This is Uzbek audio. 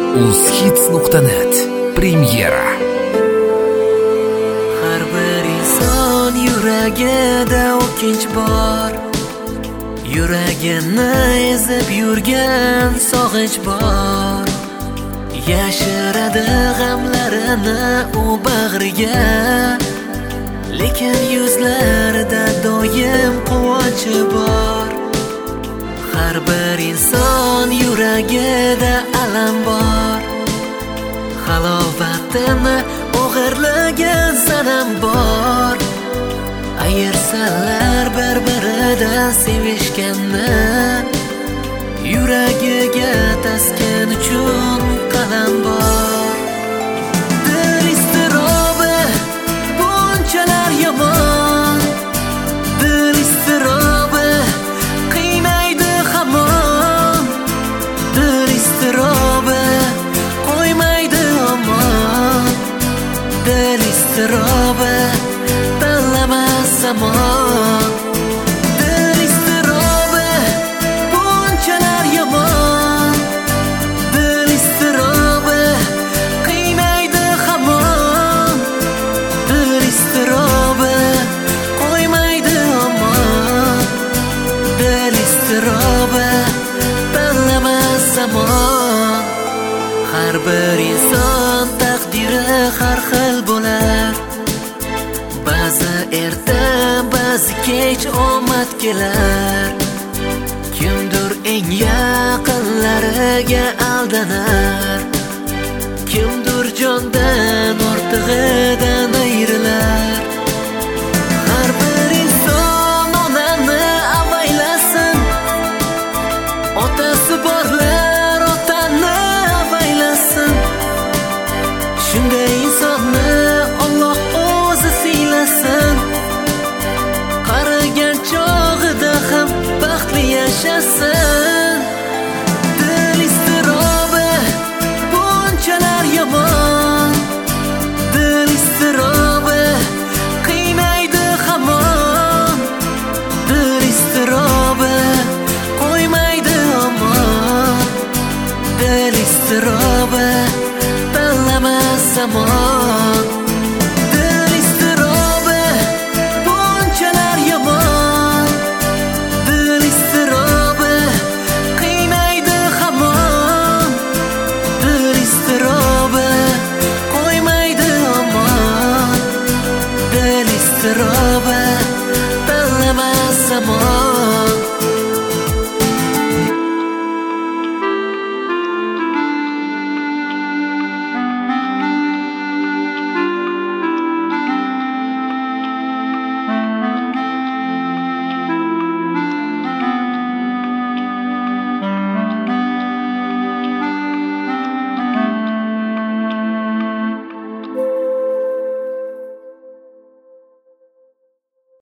uzhits.net premyera. Har bir inson yuragida o'kinch bor, yuragini ezib yurgan sog'inch bor. Yashiradi g'amlarini u bag'riga, lekin yuzlarida doim quvonchi bor. Har bir inson yuragida alam bor, halovatini o'g'irlagan sanam bor. Ayirsalar bir-biridan sevishganni, yuragiga taskin uchun qalam bor. Dil iztirobi bunchalar yomon, dil iztirobi qiynaydi hamon, dil iztirobi qo'ymaydi omon, dil iztirobi tanlamas zamon. Dil iztirobi bunchalar yomon, dil iztirobi qiynaydi hamon, dil iztirobi qo'ymaydi omon, dil iztirobi tanlamas zamon. Har bir inson taqdiri har xil bo'lar, ba'zi erta, ba'zi kech omad kelar. Kimdir eng yaqinlariga aldanar, kimdir jondan ortig'idan ayrilar. Har bir inson onani avaylasin, otasi borlar otani avaylasin. Shunday insonni Alloh o'zi siylasin, qarigan chog'ida ham baxtli yashasin. Dil iztirobi bunchalar yomon, dil iztirobi qiynaydi hamon, dil iztirobi qo'ymaydi omon, dil iztirobi tanlamas zamon.